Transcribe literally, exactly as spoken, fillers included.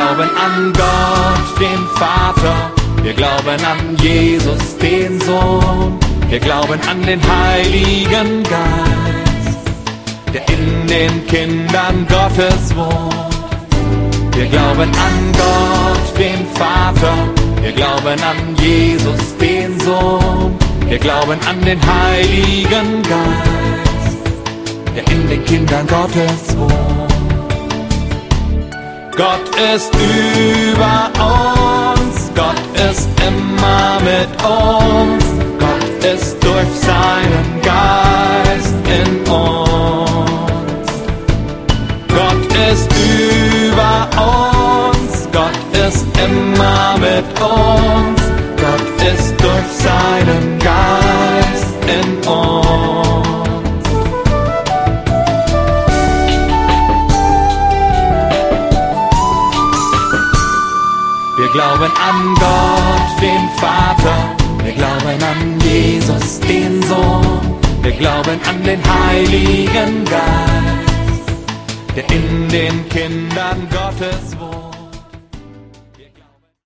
glauben an Gott, den Vater. Wir glauben an Jesus, den Sohn. Wir glauben an den Heiligen Geist, der in den Kindern Gottes wohnt. Wir glauben an Gott, den Vater. Wir glauben an Jesus, den Sohn. Wir glauben an den Heiligen Geist, der in den Kindern Gottes wohnt. Gott ist über uns, Gott ist immer mit uns. Gott ist durch seinen Geist in uns. Gott ist über uns, Gott ist immer mit uns. Gott ist durch seinen Geist in uns. Wir glauben an Gott, den Vater. Wir glauben an Jesus, den Sohn. Wir glauben an den Heiligen Geist, der in den Kindern Gottes wohnt.